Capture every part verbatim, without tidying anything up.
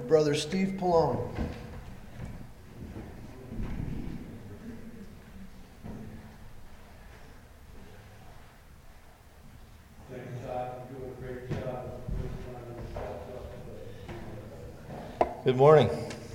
Brother Steve Pallone. Thanks, Todd. You're doing a great job. Good morning.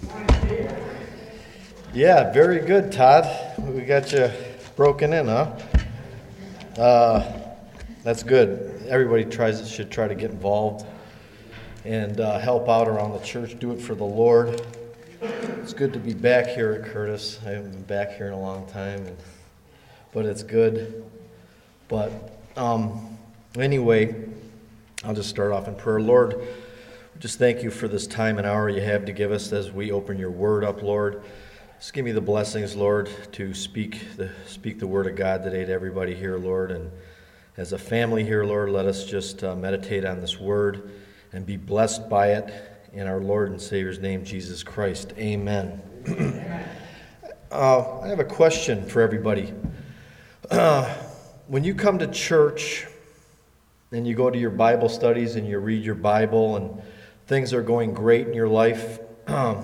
Yeah, very good, Todd. We got you broken in, huh? Uh, that's good. Everybody tries should try to get involved and uh, help out around the church. Do it for the Lord. It's good to be back here at Curtis. I haven't been back here in a long time, and, but it's good. But um, anyway, I'll just start off in prayer. Lord, just thank you for this time and hour you have to give us as we open your word up, Lord. Just give me the blessings, Lord, to speak the speak the word of God today to everybody here, Lord. And as a family here, Lord, let us just uh, meditate on this word and be blessed by it in our Lord and Savior's name, Jesus Christ. Amen. uh, I have a question for everybody. Uh, when you come to church and you go to your Bible studies and you read your Bible and things are going great in your life, um,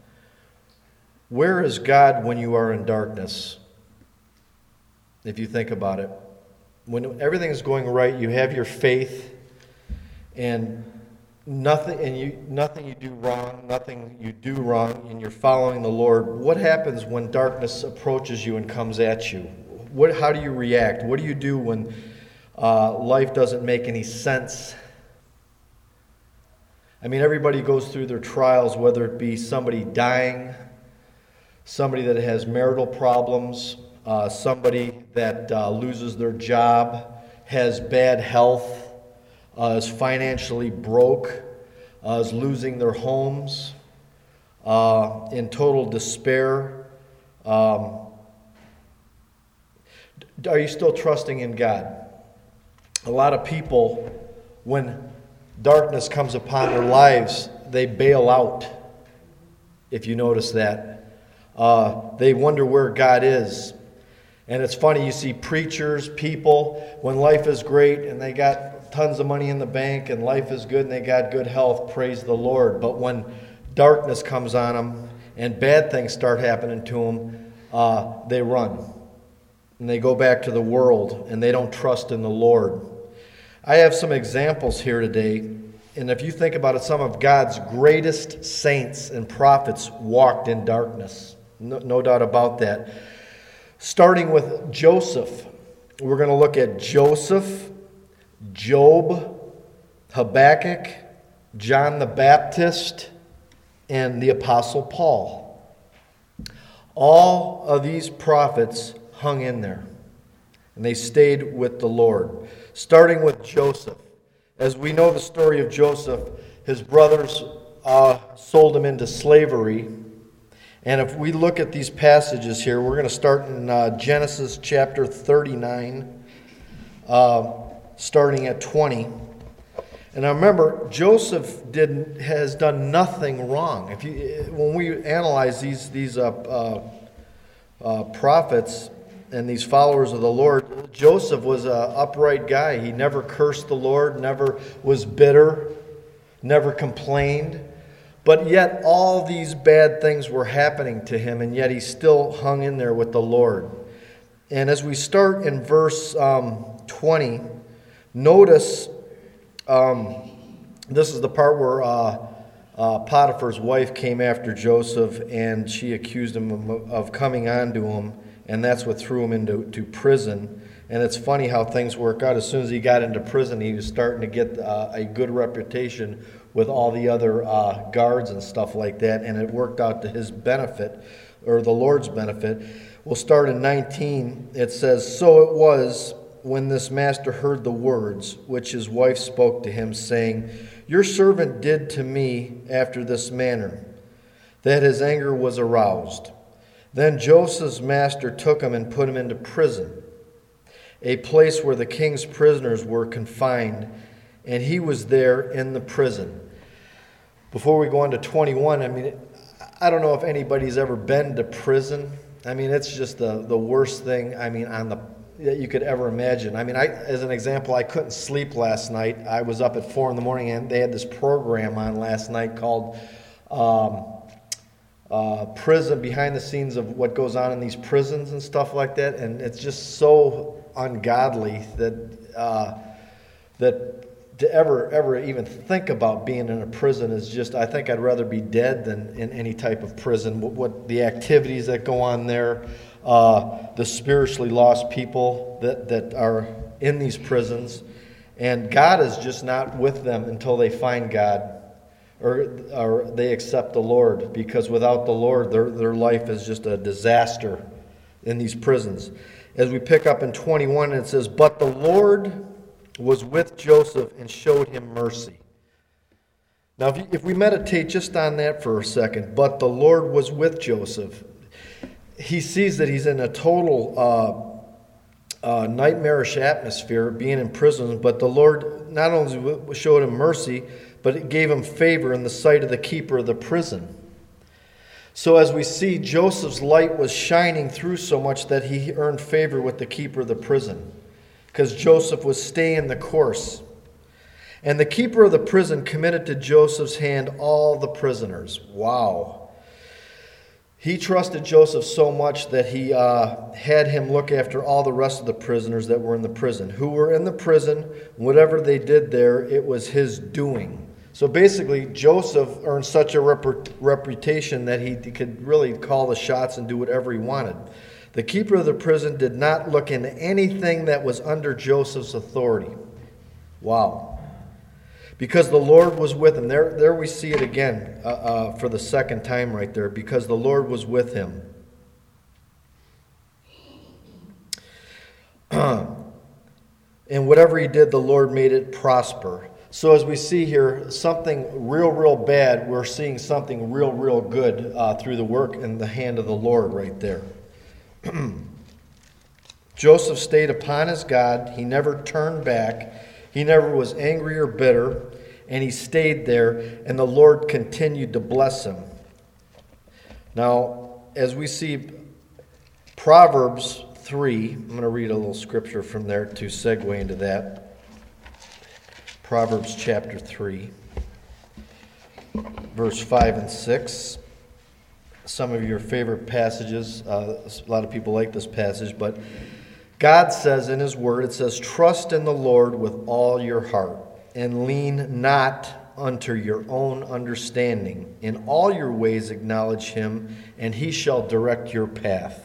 where is God when you are in darkness? If you think about it. When everything is going right, you have your faith, and nothing and you nothing you do wrong, nothing you do wrong, and you're following the Lord. What happens when darkness approaches you and comes at you? What how do you react? What do you do when uh, life doesn't make any sense? I mean, everybody goes through their trials, whether it be somebody dying, somebody that has marital problems, uh, somebody that uh, loses their job, has bad health, uh, is financially broke, uh, is losing their homes, uh, in total despair. Um, are you still trusting in God? A lot of people, when darkness comes upon their lives, they bail out, if you notice that. Uh, they wonder where God is. And it's funny, you see preachers, people, when life is great and they got tons of money in the bank and life is good and they got good health, praise the Lord. But when darkness comes on them and bad things start happening to them, uh, they run. And they go back to the world and they don't trust in the Lord. I have some examples here today. And if you think about it, some of God's greatest saints and prophets walked in darkness. No, no doubt about that. Starting with Joseph. We're going to look at Joseph, Job, Habakkuk, John the Baptist, and the Apostle Paul. All of these prophets hung in there. And they stayed with the Lord. Starting with Joseph. As we know the story of Joseph, his brothers uh, sold him into slavery. And if we look at these passages here, we're going to start in uh, Genesis chapter thirty-nine, uh, starting at twenty. And now remember, Joseph did has done nothing wrong. If you, when we analyze these these uh, uh, uh, prophets and these followers of the Lord, Joseph was an upright guy. He never cursed the Lord, never was bitter, never complained. But yet all these bad things were happening to him, and yet he still hung in there with the Lord. And as we start in verse um, twenty, notice um, this is the part where uh, uh, Potiphar's wife came after Joseph, and she accused him of, of coming on to him, and that's what threw him into to prison. And it's funny how things work out. As soon as he got into prison, he was starting to get uh, a good reputation with all the other uh, guards and stuff like that, and it worked out to his benefit, or the Lord's benefit. We'll start in nineteen. It says, "So it was when this master heard the words which his wife spoke to him, saying, 'Your servant did to me after this manner,' that his anger was aroused. Then Joseph's master took him and put him into prison, a place where the king's prisoners were confined, and he was there in the prison." Before we go on to twenty-one, I mean, I don't know if anybody's ever been to prison. I mean, it's just the, the worst thing, I mean, on the that you could ever imagine. I mean, I, as an example, I couldn't sleep last night. I was up at four in the morning, and they had this program on last night called um, uh, prison, behind the scenes of what goes on in these prisons and stuff like that, and it's just so ungodly that uh, that to ever ever even think about being in a prison is just. I think I'd rather be dead than in any type of prison. What, what the activities that go on there, uh, the spiritually lost people that that are in these prisons, and God is just not with them until they find God. Or, or they accept the Lord, because without the Lord, their, their life is just a disaster in these prisons. As we pick up in twenty-one, it says, "But the Lord was with Joseph and showed him mercy." Now, if, you, if we meditate just on that for a second, but the Lord was with Joseph, he sees that he's in a total uh, uh, nightmarish atmosphere, being in prison, but the Lord not only showed him mercy, but it gave him favor in the sight of the keeper of the prison. So as we see, Joseph's light was shining through so much that he earned favor with the keeper of the prison, because Joseph was staying the course. And the keeper of the prison committed to Joseph's hand all the prisoners. Wow. He trusted Joseph so much that he uh, had him look after all the rest of the prisoners that were in the prison. Who were in the prison, whatever they did there, it was his doing. So basically, Joseph earned such a rep- reputation that he could really call the shots and do whatever he wanted. The keeper of the prison did not look into anything that was under Joseph's authority. Wow. Because the Lord was with him. There, there we see it again uh, uh, for the second time right there. Because the Lord was with him. And whatever he did, the Lord made it prosper. So as we see here, something real, real bad, we're seeing something real, real good uh, through the work and the hand of the Lord right there. Joseph stayed upon his God. He never turned back. He never was angry or bitter. And he stayed there, and the Lord continued to bless him. Now, as we see Proverbs three, I'm going to read a little scripture from there to segue into that. Proverbs chapter three, verse five and six. Some of your favorite passages. Uh, a lot of people like this passage, but God says in his word, it says, "Trust in the Lord with all your heart, and lean not unto your own understanding. In all your ways acknowledge him, and he shall direct your path."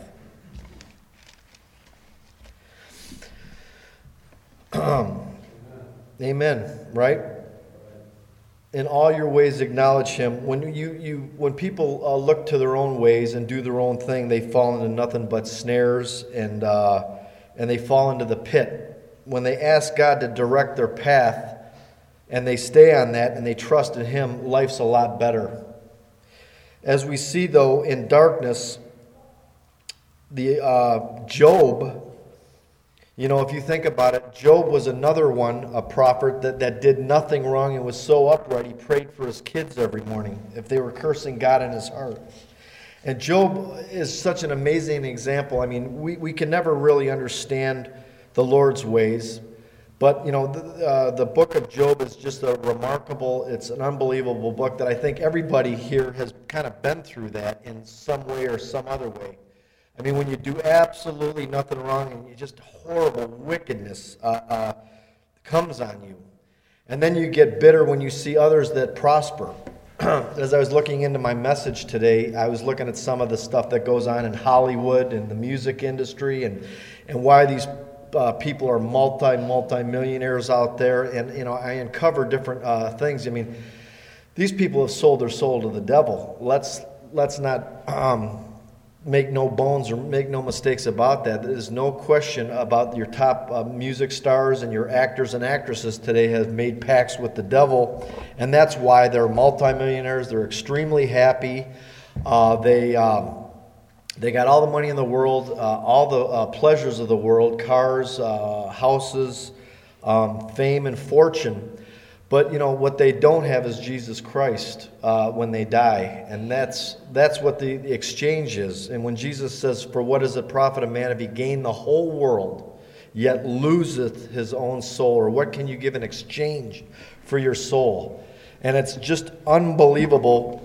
Amen, right? In all your ways acknowledge him. When you, you when people uh, look to their own ways and do their own thing, they fall into nothing but snares, and uh, and they fall into the pit. When they ask God to direct their path, and they stay on that and they trust in him, life's a lot better. As we see, though, in darkness, the uh, Job, you know, if you think about it, Job was another one, a prophet that, that did nothing wrong and was so upright, he prayed for his kids every morning if they were cursing God in his heart. And Job is such an amazing example. I mean, we, we can never really understand the Lord's ways. But, you know, the, uh, the book of Job is just a remarkable, it's an unbelievable book that I think everybody here has kind of been through that in some way or some other way. I mean, when you do absolutely nothing wrong and you just horrible wickedness uh, uh, comes on you. And then you get bitter when you see others that prosper. As I was looking into my message today, I was looking at some of the stuff that goes on in Hollywood and the music industry, and, and why these uh, people are multi, multi-millionaires out there. And, you know, I uncover different uh, things. I mean, these people have sold their soul to the devil. Let's, let's not... Um, Make no bones or make no mistakes about that. There's no question about your top uh, music stars and your actors and actresses today have made pacts with the devil, and that's why they're multimillionaires. They're extremely happy. Uh, they um, they got all the money in the world, uh, all the uh, pleasures of the world, cars, uh, houses, um, fame, and fortune. But, you know, what they don't have is Jesus Christ uh, when they die. And that's that's what the, the exchange is. And when Jesus says, "For what is it profit a man if he gain the whole world, yet loseth his own soul?" Or what can you give in exchange for your soul? And it's just unbelievable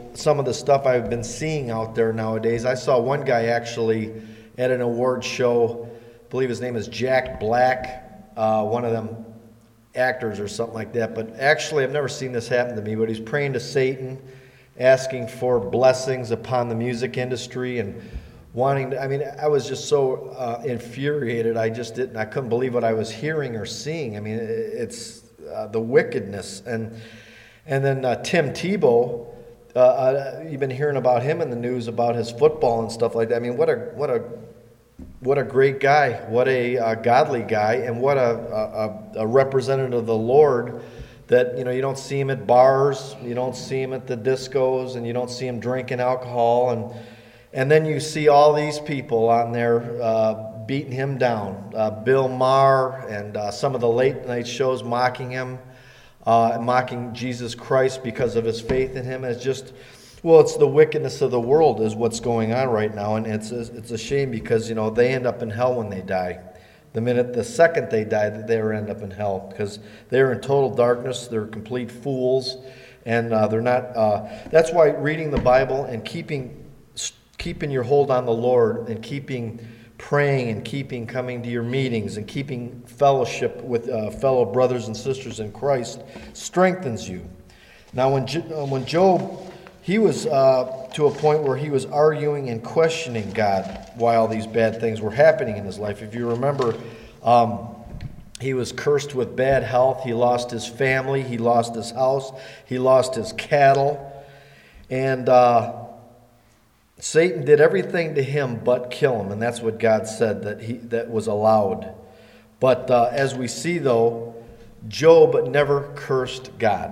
some of the stuff I've been seeing out there nowadays. I saw one guy actually at an award show. I believe his name is Jack Black, uh, one of them actors or something like that. But actually, I've never seen this happen to me. But he's praying to Satan, asking for blessings upon the music industry and wanting to, I mean, I was just so uh, infuriated. I just didn't, I couldn't believe what I was hearing or seeing. I mean, it's uh, the wickedness. And and then uh, Tim Tebow, uh, uh, you've been hearing about him in the news about his football and stuff like that. I mean, what a what a what a great guy, what a uh, godly guy, and what a, a a representative of the Lord. That, you know, you don't see him at bars, you don't see him at the discos, and you don't see him drinking alcohol, and and then you see all these people on there uh, beating him down. Uh, Bill Maher and uh, some of the late night shows mocking him, uh, mocking Jesus Christ because of his faith in him. It's just, well, it's the wickedness of the world is what's going on right now, and it's a, it's a shame because, you know, they end up in hell when they die. The minute, the second they die, they end up in hell because they're in total darkness. They're complete fools, and uh, they're not. Uh, that's why reading the Bible and keeping keeping your hold on the Lord and keeping praying and keeping coming to your meetings and keeping fellowship with uh, fellow brothers and sisters in Christ strengthens you. Now, when Jo- when Job, he was uh, to a point where he was arguing and questioning God while these bad things were happening in his life. If you remember, um, he was cursed with bad health. He lost his family. He lost his house. He lost his cattle. And uh, Satan did everything to him but kill him. And that's what God said that he that was allowed. But uh, as we see, though, Job never cursed God.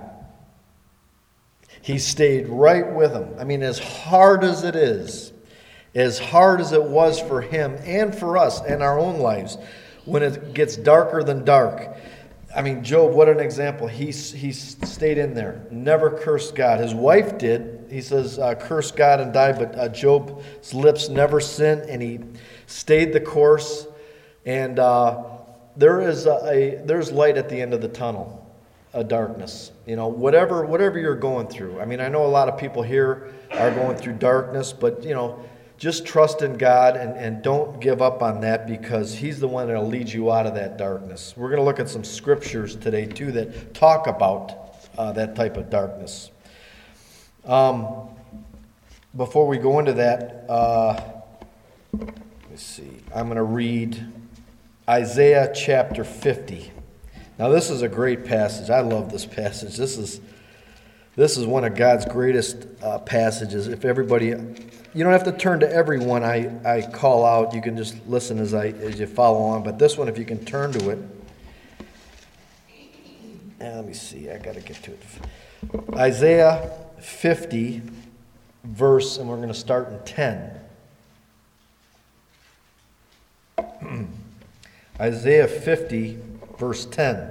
He stayed right with him. I mean, as hard as it is, as hard as it was for him and for us in our own lives, when it gets darker than dark. I mean, Job, what an example. He, he stayed in there, never cursed God. His wife did. He says, uh, curse God and die, but uh, Job's lips never sinned, and he stayed the course. And uh, there is a, a there's light at the end of the tunnel. A darkness, you know, whatever whatever you're going through. I mean, I know a lot of people here are going through darkness, but, you know, just trust in God and, and don't give up on that because He's the one that will lead you out of that darkness. We're going to look at some scriptures today, too, that talk about uh, that type of darkness. Um, before we go into that, uh, let's see, I'm going to read Isaiah chapter fifty. Now, this is a great passage. I love this passage. This is this is one of God's greatest uh, passages. If everybody, you don't have to turn to every one I, I call out. You can just listen as I as you follow on. But this one, if you can turn to it. And let me see. I got to get to it. Isaiah fifty, verse, and we're going to start in ten. Isaiah fifty, verse ten.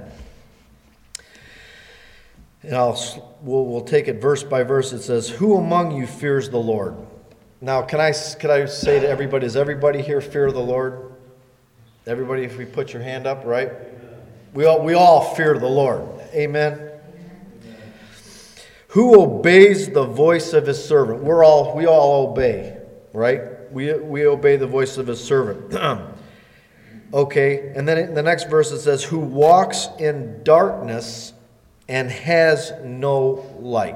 And I'll, we'll, we'll take it verse by verse. It says, "Who among you fears the Lord?" Now, can I, can I say to everybody, does everybody here fear the Lord? Everybody, if we put your hand up, right? We all, we all fear the Lord. Amen? Amen. Who obeys the voice of his servant? We're all, we all obey, right? We, we obey the voice of his servant. Okay, and then in the next verse it says, "Who walks in darkness and has no light."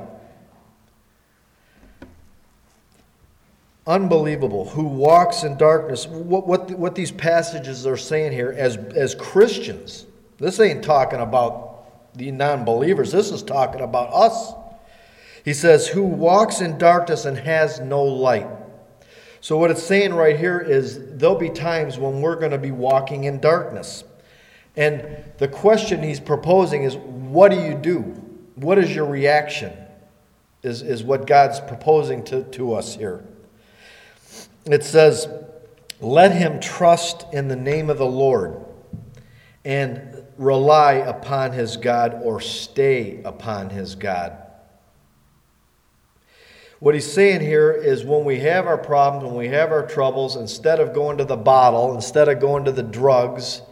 Unbelievable. Who walks in darkness. What, what, what these passages are saying here as, as Christians, this ain't talking about the non-believers. This is talking about us. He says, "Who walks in darkness and has no light." So what it's saying right here is there'll be times when we're going to be walking in darkness. And the question he's proposing is, what do you do? What is your reaction? Is, is what God's proposing to, to us here. It says, "Let him trust in the name of the Lord and rely upon his God," or stay upon his God. What he's saying here is when we have our problems, when we have our troubles, instead of going to the bottle, instead of going to the drugs,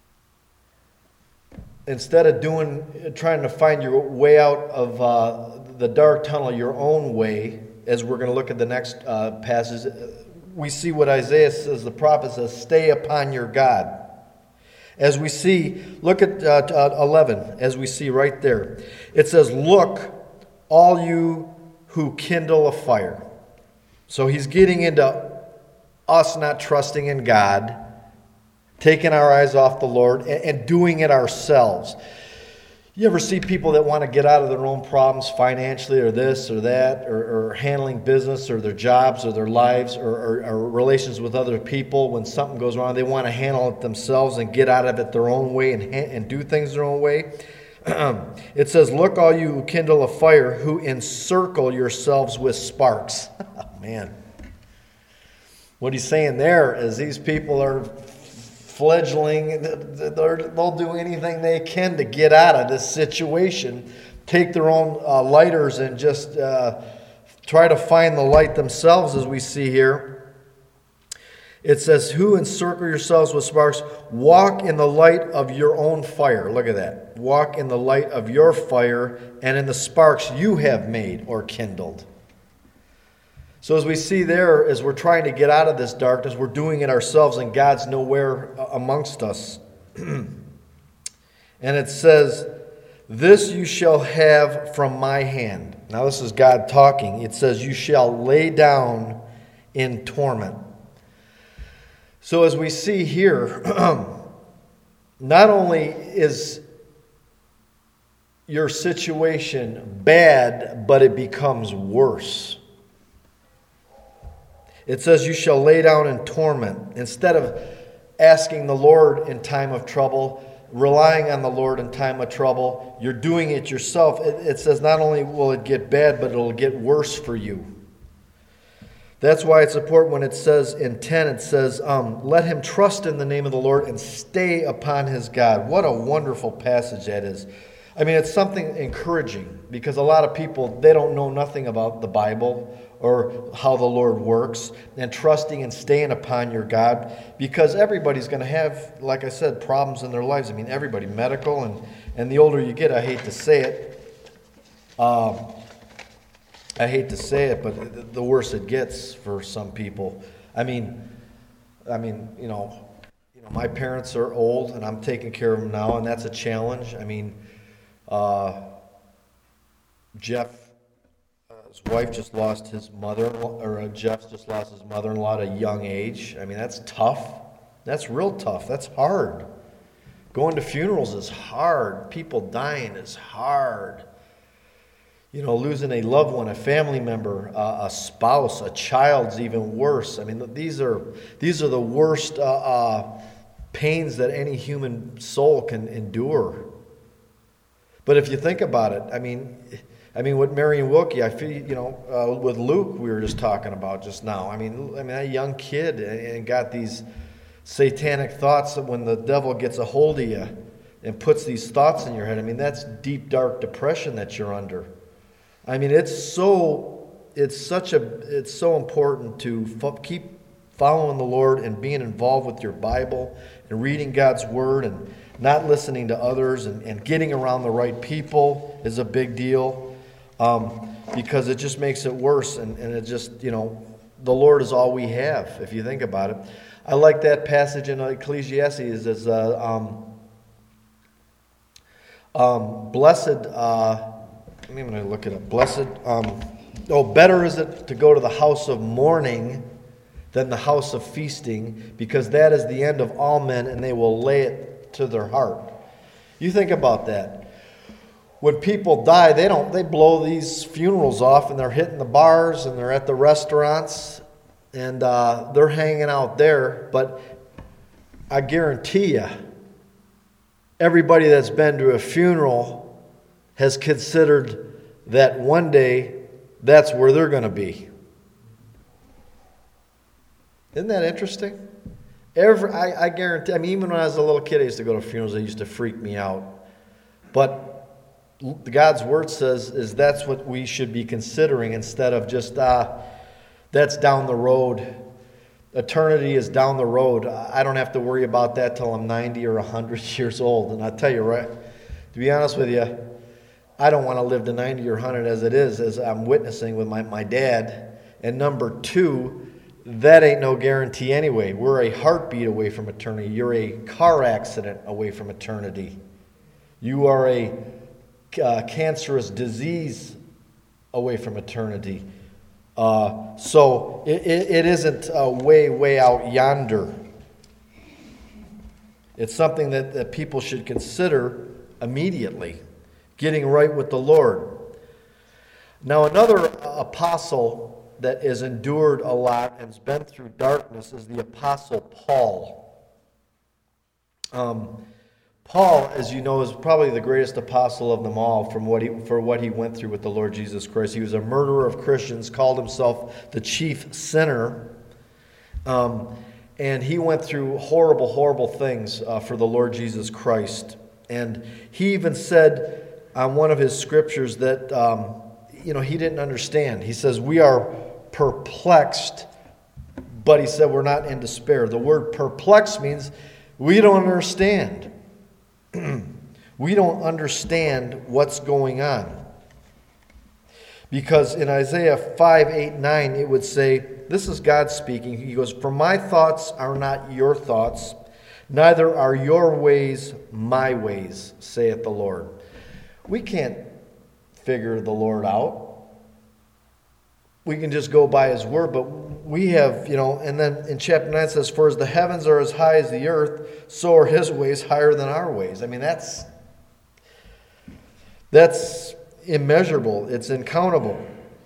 instead of doing, trying to find your way out of uh, the dark tunnel your own way, as we're going to look at the next uh, passage, we see what Isaiah says, the prophet says, stay upon your God. As we see, look at uh, eleven, as we see right there. It says, look, all you who kindle a fire. So he's getting into us not trusting in God, taking our eyes off the Lord, and, and doing it ourselves. You ever see people that want to get out of their own problems financially, or this or that, or, or handling business, or their jobs, or their lives, or, or, or relations with other people? When something goes wrong, they want to handle it themselves and get out of it their own way and, and do things their own way. It says, look, all you who kindle a fire, who encircle yourselves with sparks. Man. What he's saying there is these people are fledgling, they'll do anything they can to get out of this situation, take their own uh, lighters and just uh, try to find the light themselves, as we see here. It says, who encircle yourselves with sparks, walk in the light of your own fire. Look at that. Walk in the light of your fire and in the sparks you have made or kindled. So as we see there, as we're trying to get out of this darkness, we're doing it ourselves, and God's nowhere amongst us. And it says, this you shall have from my hand. Now this is God talking. It says, you shall lay down in torment. So as we see here, not only is your situation bad, but it becomes worse. It says you shall lay down in torment. Instead of asking the Lord in time of trouble, relying on the Lord in time of trouble, you're doing it yourself. It, it says not only will it get bad, but it'll get worse for you. That's why it's important when it says in ten, it says, um, let him trust in the name of the Lord and stay upon his God. What a wonderful passage that is. I mean, it's something encouraging, because a lot of people, they don't know nothing about the Bible or how the Lord works, and trusting and staying upon your God, because everybody's going to have, like I said, problems in their lives. I mean, everybody, medical, and, and the older you get, I hate to say it, um, I hate to say it, but the worse it gets for some people. I mean, I mean, you know, you know, my parents are old, and I'm taking care of them now, and that's a challenge. I mean, uh, Jeff, uh, his wife just lost his mother-in-law, or uh, Jeff just lost his mother-in-law at a young age. I mean, that's tough. That's real tough. That's hard. Going to funerals is hard. People dying is hard. You know, losing a loved one, a family member, uh, a spouse, a child's even worse. I mean, these are these are the worst uh, uh, pains that any human soul can endure. But if you think about it, I mean, I mean, with Mary and Wilkie, I feel, you know, uh, with Luke, we were just talking about just now. I mean, I mean, that young kid and got these satanic thoughts that when the devil gets a hold of you and puts these thoughts in your head, I mean, that's deep, dark depression that you're under. I mean, it's so, it's such a, it's so important to fo- keep following the Lord and being involved with your Bible and reading God's Word and not listening to others and, and getting around the right people is a big deal, um, because it just makes it worse. And, and it just, you know, the Lord is all we have, if you think about it. I like that passage in Ecclesiastes as uh, um, um, blessed, uh, I'm going to look it up. Blessed, um, oh, better is it to go to the house of mourning than the house of feasting, because that is the end of all men, and they will lay it to their heart. You think about that. When people die, they don't, they blow these funerals off, and they're hitting the bars, and they're at the restaurants, and uh, they're hanging out there. But I guarantee you, everybody that's been to a funeral has considered that one day that's where they're going to be. Isn't that interesting? Every, I, I guarantee, I mean, even when I was a little kid, I used to go to funerals. They used to freak me out. But God's Word says is that's what we should be considering, instead of just, uh, that's down the road. Eternity is down the road. I don't have to worry about that till I'm ninety or one hundred years old. And I tell you, right, to be honest with you, I don't want to live to ninety or one hundred as it is, as I'm witnessing with my, my dad. And number two, that ain't no guarantee anyway. We're a heartbeat away from eternity. You're a car accident away from eternity. You are a uh, cancerous disease away from eternity. Uh, so it, it, it isn't uh, way, way out yonder. It's something that, that people should consider immediately, getting right with the Lord. Now, another apostle that has endured a lot and has been through darkness is the Apostle Paul. Um, Paul, as you know, is probably the greatest apostle of them all from what he, for what he went through with the Lord Jesus Christ. He was a murderer of Christians, called himself the chief sinner. Um, and he went through horrible, horrible things uh, for the Lord Jesus Christ. And he even said on one of his scriptures that, um, you know, he didn't understand. He says, we are perplexed, but he said we're not in despair. The word perplexed means we don't understand. We don't understand what's going on. Because in Isaiah five, eight, nine, it would say, this is God speaking. He goes, for my thoughts are not your thoughts, neither are your ways my ways, saith the Lord. We can't figure the Lord out. We can just go by his word, but we have, you know, and then in chapter nine it says, for as the heavens are as high as the earth, so are his ways higher than our ways. I mean, that's, that's immeasurable. It's incountable.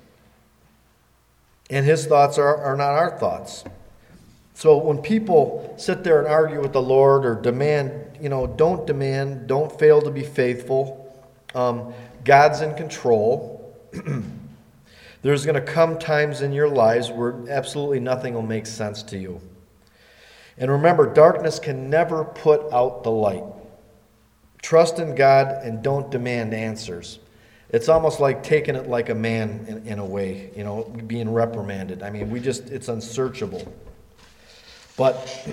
And his thoughts are, are not our thoughts. So when people sit there and argue with the Lord or demand, you know, don't demand, don't fail to be faithful. Um, God's in control. There's going to come times in your lives where absolutely nothing will make sense to you. And remember, darkness can never put out the light. Trust in God and don't demand answers. It's almost like taking it like a man in, in a way, you know, being reprimanded. I mean, we just, it's unsearchable. But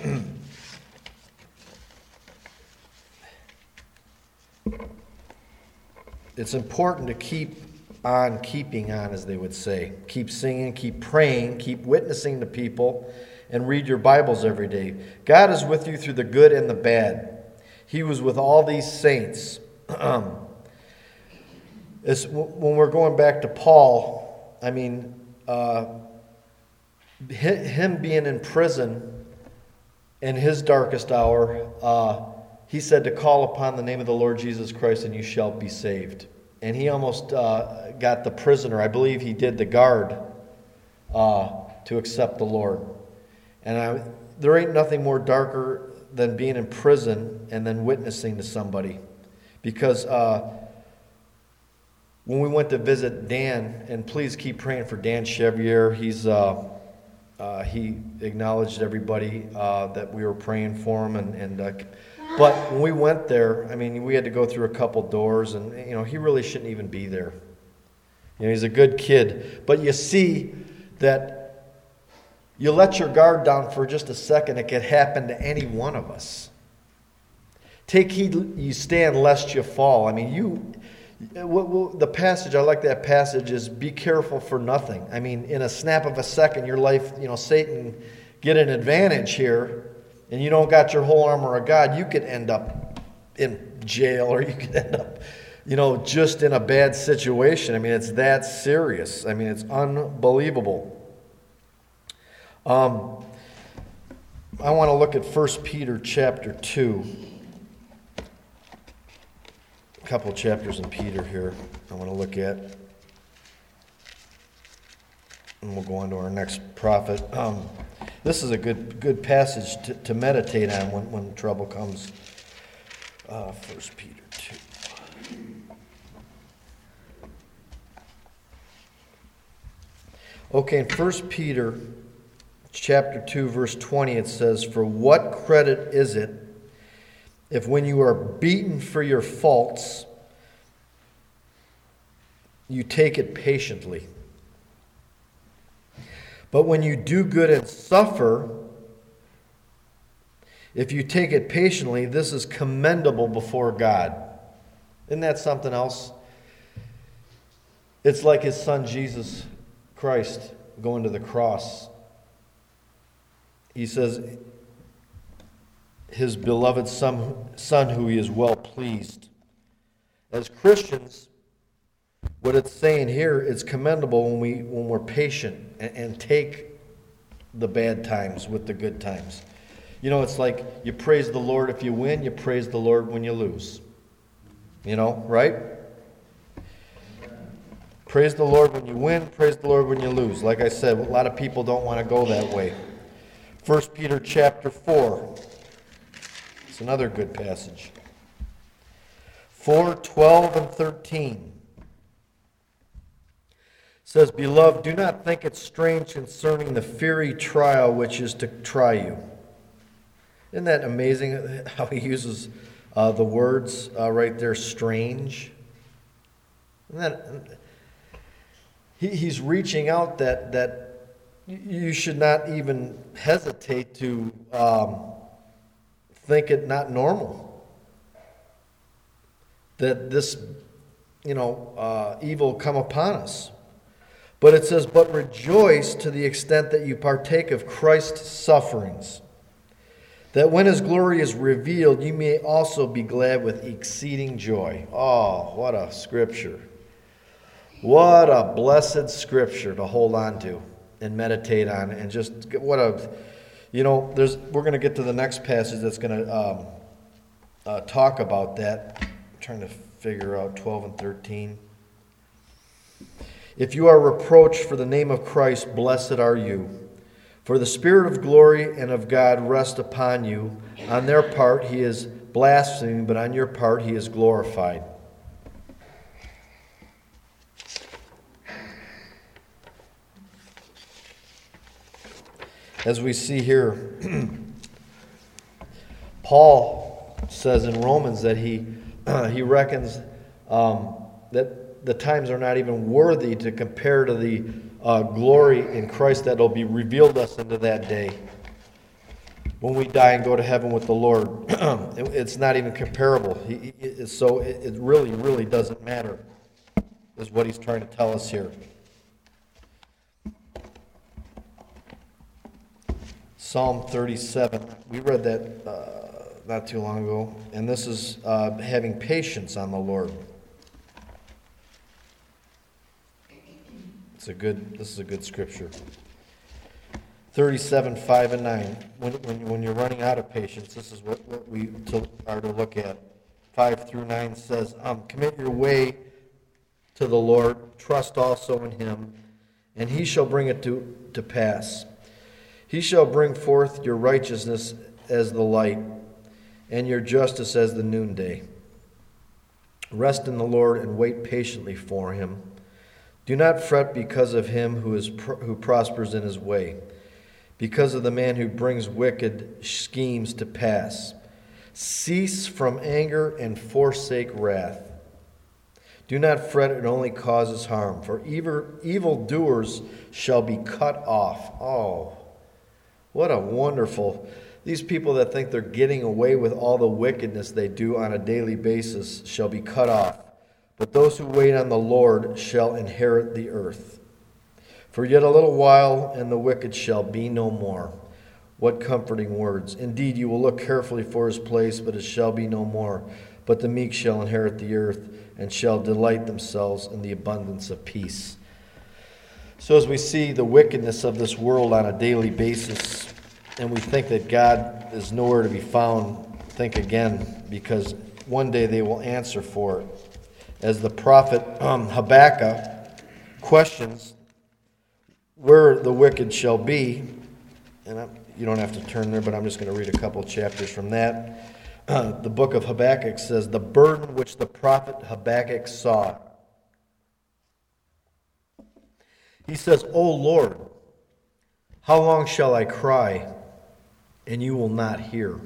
it's important to keep on keeping on, as they would say. Keep singing, keep praying, keep witnessing to people, and read your Bibles every day. God is with you through the good and the bad. He was with all these saints. It's, when we're going back to Paul, I mean, uh, him being in prison in his darkest hour, uh, he said to call upon the name of the Lord Jesus Christ and you shall be saved. And he almost uh, got the prisoner, I believe he did, the guard, uh, to accept the Lord. And I, there ain't nothing more darker than being in prison and then witnessing to somebody. Because uh, when we went to visit Dan, and please keep praying for Dan Chevier, he's uh, uh, he acknowledged everybody uh, that we were praying for him, and, and uh, but when we went there, I mean, we had to go through a couple doors, and you know, he really shouldn't even be there. You know, he's a good kid, but you see that you let your guard down for just a second, it could happen to any one of us. Take heed, you stand lest you fall. I mean, you. The passage, I like that passage, is be careful for nothing. I mean, in a snap of a second, your life, you know, Satan get an advantage here, and you don't got your whole armor of God, you could end up in jail, or you could end up, you know, just in a bad situation. I mean, it's that serious. I mean, it's unbelievable. Um, I want to look at First Peter chapter two. Couple chapters in Peter here I want to look at, and we'll go on to our next prophet. Um, this is a good good passage to, to meditate on when, when trouble comes. Uh, First Peter two. Okay, in First Peter chapter two, verse twenty, it says, "For what credit is it if when you are beaten for your faults, you take it patiently? But when you do good and suffer, if you take it patiently, this is commendable before God." Isn't that something else? It's like his son Jesus Christ going to the cross. He says, his beloved son, son who he is well pleased. As Christians, what it's saying here, it's commendable when, we, when we're patient and, and take the bad times with the good times. You know, it's like you praise the Lord if you win, you praise the Lord when you lose. You know, right? Praise the Lord when you win, praise the Lord when you lose. Like I said, a lot of people don't want to go that way. First Peter chapter four. It's another good passage. four, twelve, and thirteen. It says, Beloved, do not think it strange concerning the fiery trial which is to try you. Isn't that amazing how he uses uh, the words uh, right there, strange? Isn't that... He, he's reaching out that that you should not even hesitate to um, think it not normal. That this, you know, uh, evil come upon us. But it says, but rejoice to the extent that you partake of Christ's sufferings, that when his glory is revealed, you may also be glad with exceeding joy. Oh, what a scripture. What a blessed scripture to hold on to and meditate on, and just what a, you know, there's we're going to get to the next passage that's going to um, uh, talk about that. I'm trying to figure out twelve and thirteen. If you are reproached for the name of Christ, blessed are you, for the Spirit of glory and of God rest upon you. On their part he is blasphemed, but on your part he is glorified. As we see here, Paul says in Romans that he uh, he reckons um, that the times are not even worthy to compare to the uh, glory in Christ that will be revealed us into that day when we die and go to heaven with the Lord. It's not even comparable. He, he, so it, it really, really doesn't matter, is what he's trying to tell us here. Psalm thirty-seven, we read that uh, not too long ago, and this is uh, having patience on the Lord. It's a good. This is a good scripture. thirty-seven, five and nine. When, when, when you're running out of patience, this is what, what we to, are to look at. five through nine says, um, commit your way to the Lord, trust also in him, and he shall bring it to, to pass. He shall bring forth your righteousness as the light, and your justice as the noonday. Rest in the Lord and wait patiently for him. Do not fret because of him who is who prospers in his way, because of the man who brings wicked schemes to pass. Cease from anger and forsake wrath. Do not fret, it only causes harm, for evil evildoers shall be cut off. Oh, what a wonderful... These people that think they're getting away with all the wickedness they do on a daily basis shall be cut off. But those who wait on the Lord shall inherit the earth. For yet a little while, and the wicked shall be no more. What comforting words. Indeed, you will look carefully for his place, but it shall be no more. But the meek shall inherit the earth, and shall delight themselves in the abundance of peace. So as we see the wickedness of this world on a daily basis, and we think that God is nowhere to be found, think again, because one day they will answer for it. As the prophet um, Habakkuk questions where the wicked shall be, and I'm, you don't have to turn there, but I'm just going to read a couple chapters from that. Uh, the book of Habakkuk says, the burden which the prophet Habakkuk saw. He says, O Lord, how long shall I cry, and you will not hear?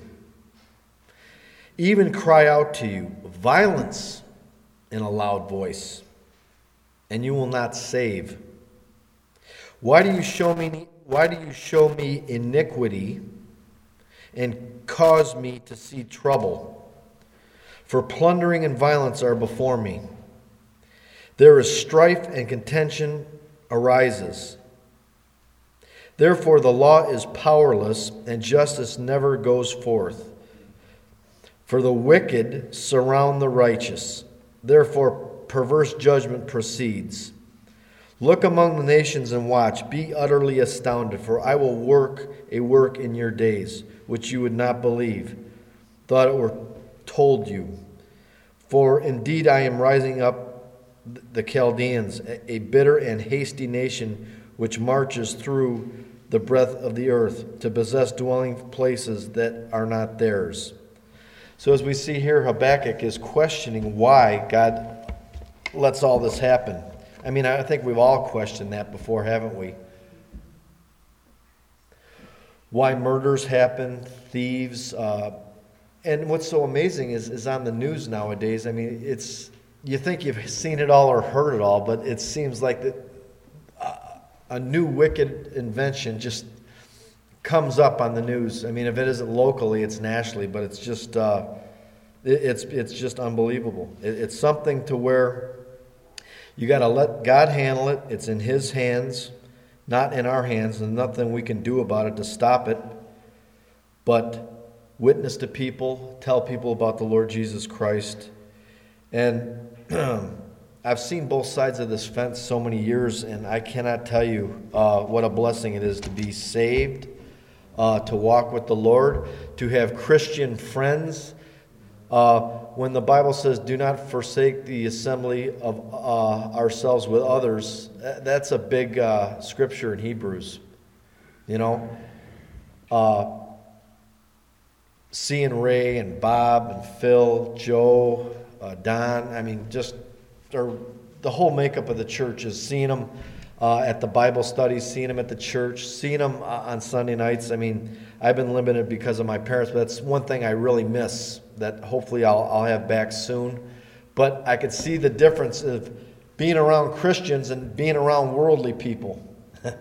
Even cry out to you, violence in a loud voice, and you will not save. Why do you show me, why do you show me iniquity and cause me to see trouble? For plundering and violence are before me. There is strife and contention arises. Therefore the law is powerless, and justice never goes forth. For the wicked surround the righteous. Therefore perverse judgment proceeds. Look among the nations and watch. Be utterly astounded, for I will work a work in your days, which you would not believe, thought it were told you. For indeed I am rising up the Chaldeans, a bitter and hasty nation, which marches through the breadth of the earth, to possess dwelling places that are not theirs. So as we see here, Habakkuk is questioning why God lets all this happen. I mean, I think we've all questioned that before, haven't we? Why murders happen, thieves, uh, and what's so amazing is, is on the news nowadays. I mean, it's you think you've seen it all or heard it all, but it seems like that uh, a new wicked invention just comes up on the news. I mean, if it isn't locally, it's nationally, but it's just uh, it, it's it's just unbelievable. It, it's something to where you got to let God handle it. It's in His hands, not in our hands, and nothing we can do about it to stop it. But witness to people, tell people about the Lord Jesus Christ. And I've seen both sides of this fence so many years, and I cannot tell you uh, what a blessing it is to be saved, uh, to walk with the Lord, to have Christian friends. Uh, when the Bible says, do not forsake the assembly of uh, ourselves with others, that's a big uh, scripture in Hebrews. You know, uh, seeing Ray and Bob and Phil, Joe, uh, Don, I mean, just or the whole makeup of the church is seeing them uh, at the Bible studies, seeing them at the church, seeing them uh, on Sunday nights. I mean, I've been limited because of my parents, but that's one thing I really miss that hopefully I'll, I'll have back soon. But I could see the difference of being around Christians and being around worldly people. it,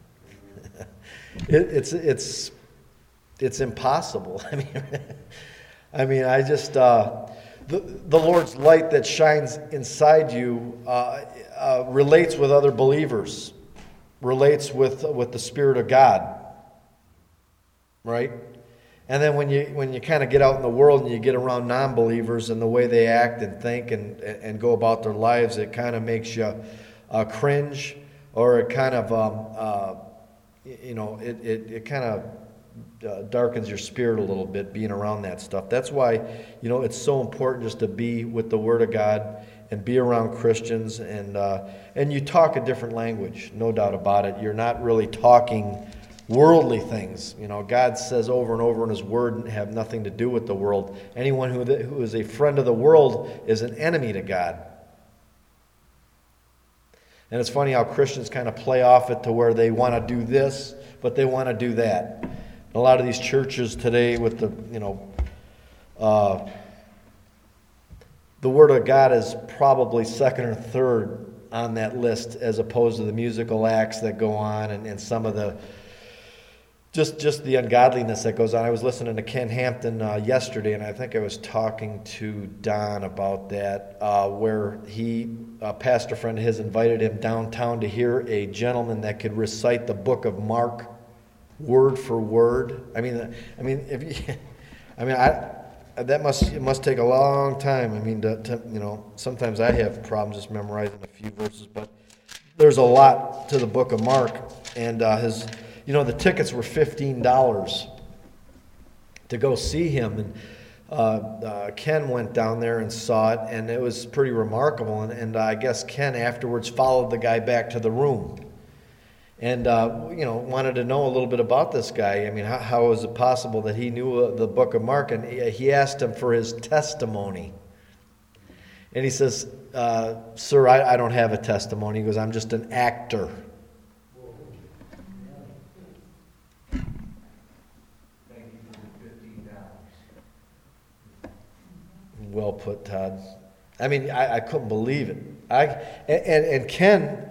it's it's it's impossible. I mean, I mean, I just uh, the the Lord's light that shines inside you uh, uh, relates with other believers, relates with with the Spirit of God, right? And then when you when you kind of get out in the world and you get around non-believers and the way they act and think and and go about their lives, it kind of makes you uh, cringe, or it kind of um, uh, you know it it, it kind of uh, darkens your spirit a little bit being around that stuff. That's why you know it's so important just to be with the Word of God and be around Christians, and uh, and you talk a different language, no doubt about it. You're not really talking worldly things. You know, God says over and over in His Word, have nothing to do with the world. Anyone who, who is a friend of the world is an enemy to God. And it's funny how Christians kind of play off it to where they want to do this, but they want to do that. A lot of these churches today with the, you know, uh, the Word of God is probably second or third on that list as opposed to the musical acts that go on and, and some of the Just just the ungodliness that goes on. I was listening to Ken Hampton uh, yesterday, and I think I was talking to Don about that, uh, where he, a pastor friend of his, invited him downtown to hear a gentleman that could recite the book of Mark word for word. I mean, I mean, if you, I mean, I that must it must take a long time. I mean, to, to you know, sometimes I have problems just memorizing a few verses, but there's a lot to the book of Mark, and uh, his. You know, the tickets were fifteen dollars to go see him. And uh, uh, Ken went down there and saw it, and it was pretty remarkable. And, and uh, I guess Ken afterwards followed the guy back to the room. And, uh, you know, wanted to know a little bit about this guy. I mean, how, how is it possible that he knew uh, the book of Mark? And he asked him for his testimony. And he says, uh, sir, I, I don't have a testimony. He goes, I'm just an actor. Well put, Todd. I mean, I, I couldn't believe it. I and, and Ken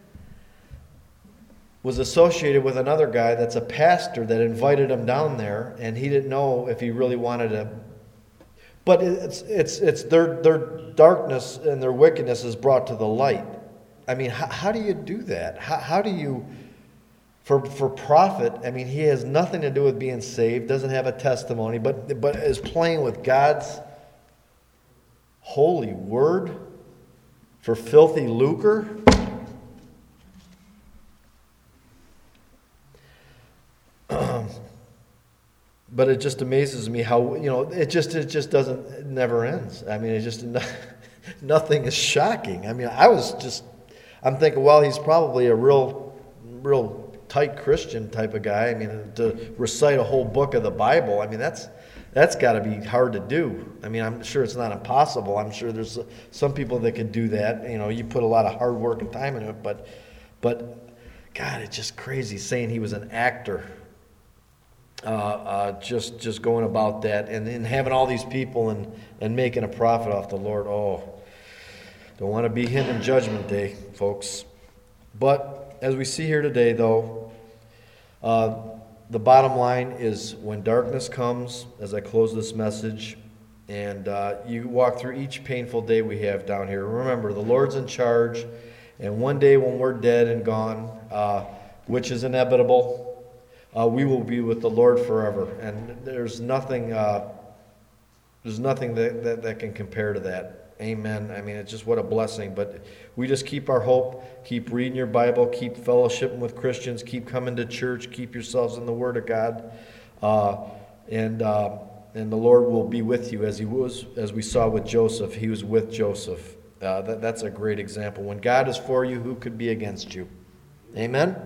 was associated with another guy that's a pastor that invited him down there, and he didn't know if he really wanted to But it's it's it's their their darkness and their wickedness is brought to the light. I mean, how, how do you do that? How, how do you, for for profit? I mean, he has nothing to do with being saved. Doesn't have a testimony, but but is playing with God's holy word for filthy lucre. But it just amazes me how, you know, it just it just doesn't, it never ends. I mean, it just, nothing is shocking. I mean, I was just, I'm thinking, well, he's probably a real, real tight Christian type of guy. I mean, to recite a whole book of the Bible, I mean, that's that's got to be hard to do. I mean, I'm sure it's not impossible. I'm sure there's some people that could do that. You know, you put a lot of hard work and time into it, but, but God, it's just crazy saying he was an actor. Uh, uh, just just going about that and, and having all these people and, and making a profit off the Lord. Oh, don't want to be him in Judgment Day, folks. But as we see here today, though, uh, the bottom line is when darkness comes, as I close this message, and uh, you walk through each painful day we have down here, remember, the Lord's in charge, and one day when we're dead and gone, uh, which is inevitable, Uh, we will be with the Lord forever, and there's nothing, uh, there's nothing that, that, that can compare to that. Amen. I mean, it's just what a blessing. But we just keep our hope, keep reading your Bible, keep fellowshipping with Christians, keep coming to church, keep yourselves in the Word of God, uh, and uh, and the Lord will be with you as He was, as we saw with Joseph. He was with Joseph. Uh, that, that's a great example. When God is for you, who could be against you? Amen.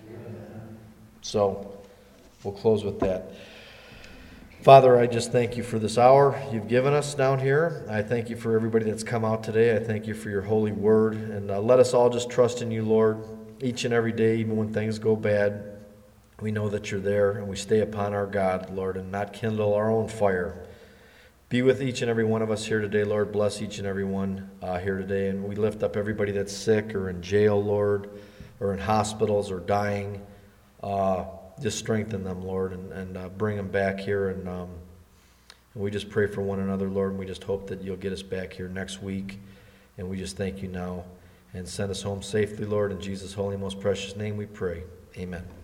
So. We'll close with that. Father, I just thank you for this hour you've given us down here. I thank you for everybody that's come out today. I thank you for your holy word. And uh, let us all just trust in you, Lord, each and every day, even when things go bad. We know that you're there, and we stay upon our God, Lord, and not kindle our own fire. Be with each and every one of us here today, Lord. Bless each and every one uh, here today. And we lift up everybody that's sick or in jail, Lord, or in hospitals or dying. Uh Just strengthen them, Lord, and, and uh, bring them back here. And, um, and we just pray for one another, Lord, and we just hope that you'll get us back here next week. And we just thank you now. And send us home safely, Lord. In Jesus' holy, most precious name we pray. Amen.